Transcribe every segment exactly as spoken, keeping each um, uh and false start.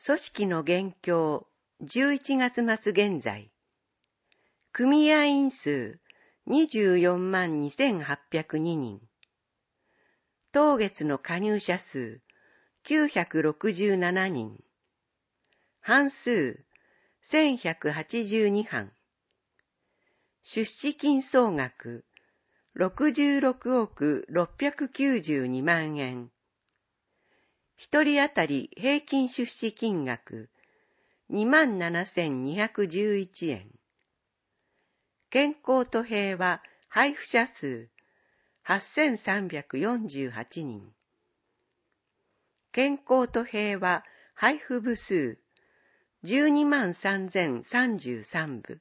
組織の現況、じゅういちがつ末現在。組合員数にじゅうよんまんにせんはっぴゃくににん。当月の加入者数きゅうひゃくろくじゅうななにん。班数せんひゃくはちじゅうにはん。出資金総額ろくじゅうろくおくろっぴゃくきゅうじゅうにまんえん。一人当たり平均出資金額にまんななせんにひゃくじゅういちえん。健康と平和配布者数はっせんさんびゃくよんじゅうはちにん。健康と平和配布部数じゅうにまんさんぜんさんじゅうさんぶ。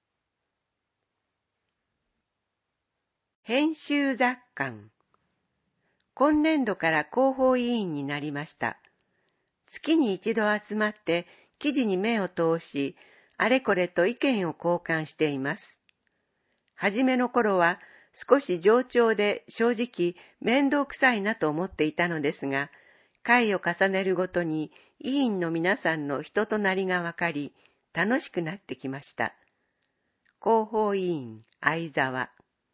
編集雑感。今年度から広報委員になりました。月に一度集まって記事に目を通し、あれこれと意見を交換しています。はじめの頃は少し冗長で正直面倒くさいなと思っていたのですが、回を重ねるごとに委員の皆さんの人となりがわかり、楽しくなってきました。広報委員相沢。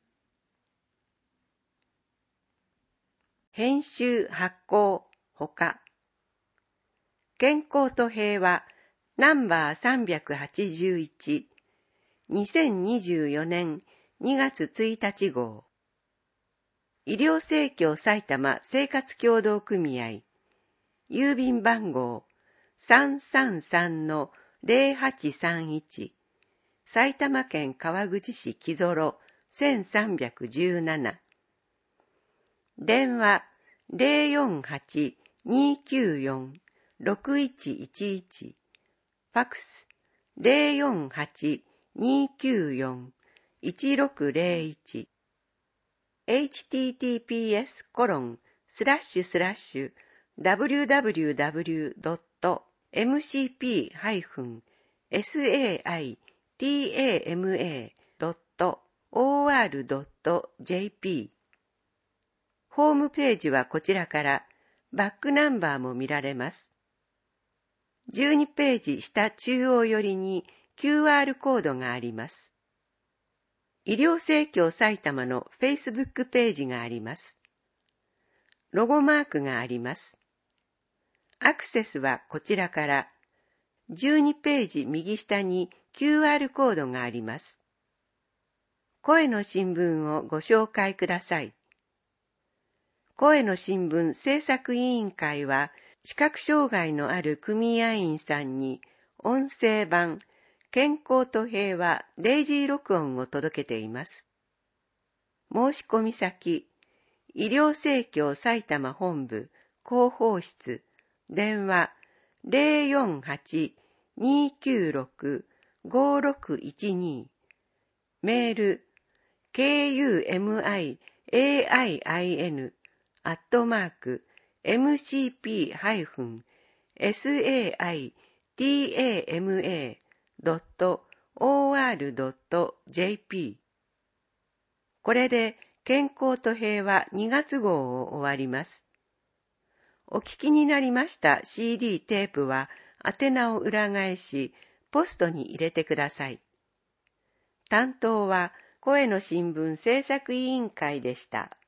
編集発行ほか。健康と平和ナンバーさんびゃくはちじゅういち、にせんにじゅうよねんにがつついたち号。医療生協埼玉生活協同組合郵便番号 さんさんさんのぜろはちさんいち 埼玉県川口市木曽せんさんびゃくじゅうなな。電話 ゼロよんはち にきゅうよん ろくいちいちいち。ファックス ゼロよんはち にきゅうよん いちろくゼロいち。エイチティーティーピーエスコロンスラッシュスラッシュダブリューダブリューダブリュードットエムシーピーハイフンエスエーアイティーエーエムエードットオーアールドットジェーピー。ホームページはこちらからバックナンバーも見られます。じゅうにページ下中央寄りに キューアール コードがあります。医療生協埼玉の Facebook ページがあります。ロゴマークがあります。アクセスはこちらからじゅうにページ右下に キューアール コードがあります。声の新聞をご紹介ください。声の新聞制作委員会は視覚障害のある組合員さんに音声版健康と平和デイジー録音を届けています。申し込み先、医療生協埼玉本部広報室電話 ゼロよんはち にきゅうろく ごろくいちに メール ケーユーエムアイエーアイアイエヌ アットマーク エムシーピーハイフンエスエーアイティーエーエムエードットオーアールドットジェーピー。 これで健康と平和にがつ号を終わります。お聞きになりました シーディー テープは宛名を裏返しポストに入れてください。担当は声の新聞制作委員会でした。